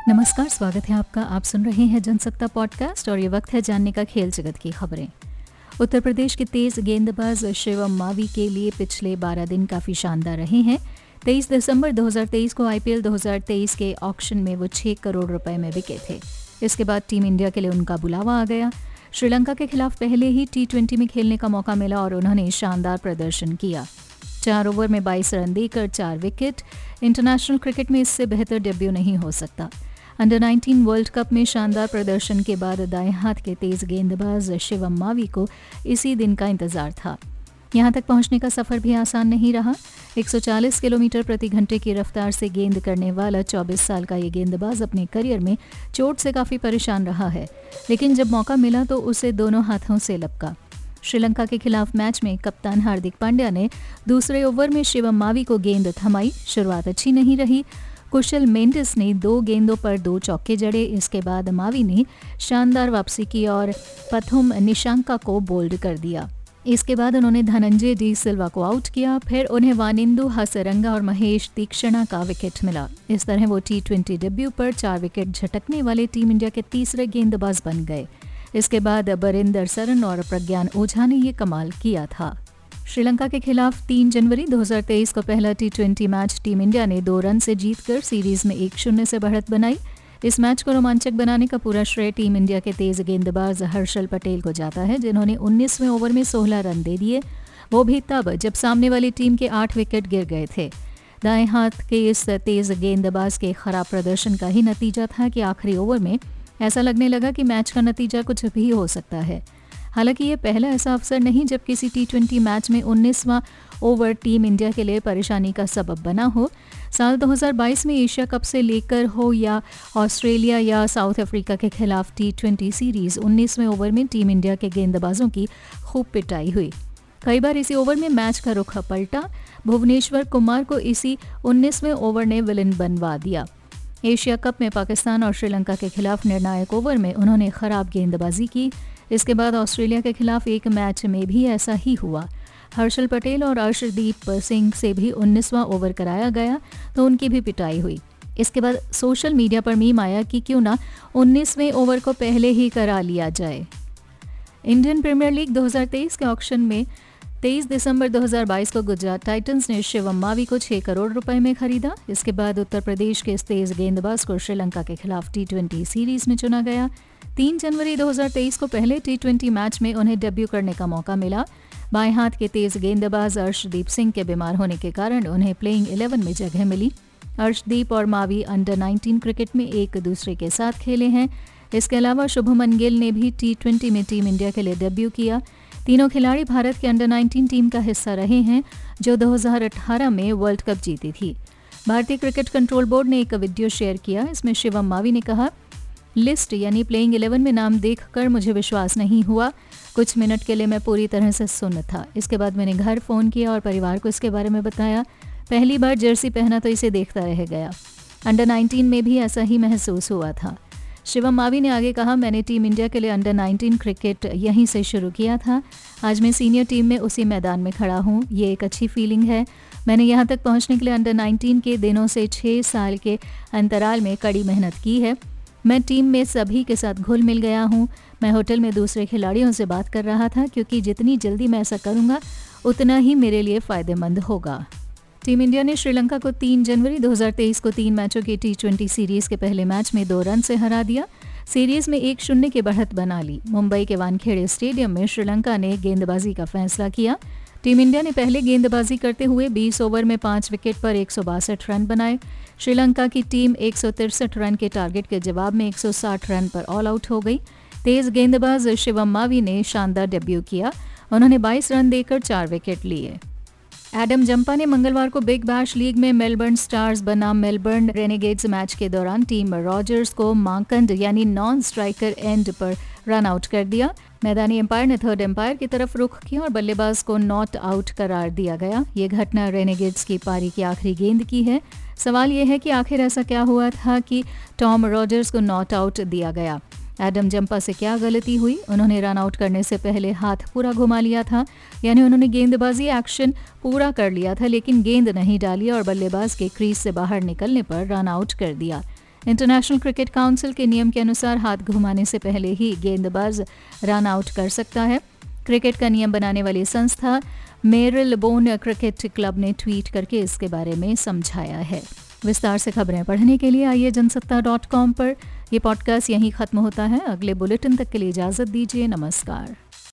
नमस्कार, स्वागत है आपका। आप सुन रहे हैं जनसत्ता पॉडकास्ट और ये वक्त है जानने का खेल जगत की खबरें। उत्तर प्रदेश के तेज गेंदबाज शिवम मावी के लिए पिछले 12 दिन काफ़ी शानदार रहे हैं। 23 दिसंबर 2023 को आईपीएल 2023 के ऑक्शन में वो 6 करोड़ रुपए में बिके थे। इसके बाद टीम इंडिया के लिए उनका बुलावा आ गया। श्रीलंका के खिलाफ पहले ही T20 में खेलने का मौका मिला और उन्होंने शानदार प्रदर्शन किया। 4 ओवर में 22 रन देकर 4 विकेट। इंटरनेशनल क्रिकेट में इससे बेहतर डेब्यू नहीं हो सकता। अंडर 19 वर्ल्ड कप में शानदार प्रदर्शन के बाद दाएं हाथ के तेज गेंदबाज शिवम मावी को इसी दिन का इंतजार था। यहां तक पहुंचने का सफर भी आसान नहीं रहा। 140 किलोमीटर प्रति घंटे की रफ्तार से गेंद करने वाला 24 साल का ये गेंदबाज अपने करियर में चोट से काफ़ी परेशान रहा है, लेकिन जब मौका मिला तो उसे दोनों हाथों से लपका। श्रीलंका के खिलाफ मैच में कप्तान हार्दिक पांड्या ने दूसरे ओवर में शिवम मावी को गेंद थमाई। शुरुआत अच्छी नहीं रही। कुशल मेंडिस ने 2 गेंदों पर 2 चौके जड़े। इसके बाद मावी ने शानदार वापसी की और पथुम निशंका को बोल्ड कर दिया। इसके बाद उन्होंने धनंजय डी सिल्वा को आउट किया। फिर उन्हें वानिंदु हसरंगा और महेश तीक्षणा का विकेट मिला। इस तरह वो T20 डेब्यू पर 4 विकेट झटकने वाले टीम इंडिया के तीसरे गेंदबाज बन गए। इसके बाद बरिंदर सरन और प्रज्ञान ओझा ने ये कमाल किया था। श्रीलंका के खिलाफ 3 जनवरी 2023 को पहला T20 मैच टीम इंडिया ने 2 रन से जीतकर सीरीज में 1-0 से बढ़त बनाई। इस मैच को रोमांचक बनाने का पूरा श्रेय टीम इंडिया के तेज गेंदबाज हर्षल पटेल को जाता है, जिन्होंने 19वें ओवर में 16 रन दे दिए, वो भी तब जब सामने वाली टीम के 8 विकेट गिर गए थे। दाएं हाथ के इस तेज गेंदबाज के खराब प्रदर्शन का ही नतीजा था कि आखिरी ओवर में ऐसा लगने लगा कि मैच का नतीजा कुछ भी हो सकता है। हालांकि ये पहला ऐसा अवसर नहीं जब किसी T20 मैच में 19वां ओवर टीम इंडिया के लिए परेशानी का सबब बना हो। साल 2022 में एशिया कप से लेकर हो या ऑस्ट्रेलिया या साउथ अफ्रीका के खिलाफ T20 सीरीज, 19वें ओवर में टीम इंडिया के गेंदबाजों की खूब पिटाई हुई। कई बार इसी ओवर में मैच का रुख पलटा। भुवनेश्वर कुमार को इसी 19वें ओवर ने विलन बनवा दिया। एशिया कप में पाकिस्तान और श्रीलंका के खिलाफ निर्णायक ओवर में उन्होंने खराब गेंदबाजी की। इसके बाद ऑस्ट्रेलिया के खिलाफ एक मैच में भी ऐसा ही हुआ। हर्षल पटेल और अर्शदीप सिंह से भी 19वां ओवर कराया गया तो उनकी भी पिटाई हुई। इसके बाद सोशल मीडिया पर मीम आया कि क्यों ना 19वें ओवर को पहले ही करा लिया जाए। इंडियन प्रीमियर लीग 2023 के ऑक्शन में 23 दिसंबर 2022 को गुजरात टाइटंस ने शिवम मावी को 6 करोड़ रुपए में खरीदा। इसके बाद उत्तर प्रदेश के इस तेज गेंदबाज को श्रीलंका के खिलाफ T20 सीरीज में चुना गया। 3 जनवरी 2023 को पहले T20 मैच में उन्हें डेब्यू करने का मौका मिला। बाएं हाथ के तेज गेंदबाज अर्शदीप सिंह के बीमार होने के कारण उन्हें प्लेइंग 11 में जगह मिली। अर्शदीप और मावी अंडर 19 क्रिकेट में एक दूसरे के साथ खेले हैं। इसके अलावा शुभमन गिल ने भी T20 में टीम इंडिया के लिए डेब्यू किया। तीनों खिलाड़ी भारत के अंडर 19 टीम का हिस्सा रहे हैं जो 2018 में वर्ल्ड कप जीती थी। भारतीय क्रिकेट कंट्रोल बोर्ड ने एक वीडियो शेयर किया। इसमें शिवम मावी ने कहा, लिस्ट यानी प्लेइंग 11 में नाम देखकर मुझे विश्वास नहीं हुआ। कुछ मिनट के लिए मैं पूरी तरह से सुन्न था। इसके बाद मैंने घर फ़ोन किया और परिवार को इसके बारे में बताया। पहली बार जर्सी पहना तो इसे देखता रह गया। अंडर 19 में भी ऐसा ही महसूस हुआ था। शिवम मावी ने आगे कहा, मैंने टीम इंडिया के लिए अंडर 19 क्रिकेट यहीं से शुरू किया था। आज मैं सीनियर टीम में उसी मैदान में खड़ा हूँ। ये एक अच्छी फीलिंग है। मैंने यहाँ तक पहुँचने के लिए अंडर 19 के दिनों से 6 साल के अंतराल में कड़ी मेहनत की है। मैं टीम में सभी के साथ घुल मिल गया हूँ। मैं होटल में दूसरे खिलाड़ियों से बात कर रहा था क्योंकि जितनी जल्दी मैं ऐसा करूँगा उतना ही मेरे लिए फ़ायदेमंद होगा। टीम इंडिया ने श्रीलंका को 3 जनवरी 2023 को 3 मैचों की T20 सीरीज के पहले मैच में 2 रन से हरा दिया। सीरीज में 1-0 की बढ़त बना ली। मुंबई के वानखेड़े स्टेडियम में श्रीलंका ने गेंदबाजी का फैसला किया। टीम इंडिया ने पहले गेंदबाजी करते हुए 20 ओवर में 5 विकेट पर 162 रन बनाए। श्रीलंका की टीम 163 रन के टारगेट के जवाब में 160 रन पर ऑल आउट हो गई। तेज गेंदबाज शिवम मावी ने शानदार डेब्यू किया। उन्होंने 22 रन देकर 4 विकेट लिए। एडम जंपा ने मंगलवार को बिग बैश लीग में मेलबर्न स्टार्स बनाम मेलबर्न रेनेगेड्स मैच के दौरान टीम रॉजर्स को मांकंड यानी नॉन स्ट्राइकर एंड पर रन आउट कर दिया। मैदानी एम्पायर ने थर्ड एम्पायर की तरफ रुख किया और बल्लेबाज को नॉट आउट करार दिया गया। ये घटना रेनेगेड्स की पारी की आखिरी गेंद की है। सवाल यह है कि आखिर ऐसा क्या हुआ था कि टॉम रॉजर्स को नॉट आउट दिया गया। एडम जंपा से क्या गलती हुई? उन्होंने रन आउट करने से पहले हाथ पूरा घुमा लिया था, यानी उन्होंने गेंदबाजी एक्शन पूरा कर लिया था लेकिन गेंद नहीं डाली और बल्लेबाज के क्रीज से बाहर निकलने पर रन आउट कर दिया। इंटरनेशनल क्रिकेट काउंसिल के नियम के अनुसार हाथ घुमाने से पहले ही गेंदबाज रन आउट कर सकता है। क्रिकेट का नियम बनाने वाली संस्था मेरिलबोन क्रिकेट क्लब ने ट्वीट करके इसके बारे में समझाया है। विस्तार से खबरें पढ़ने के लिए आइए जनसत्ता.com पर। यह पॉडकास्ट यहीं खत्म होता है। अगले बुलेटिन तक के लिए इजाजत दीजिए। नमस्कार।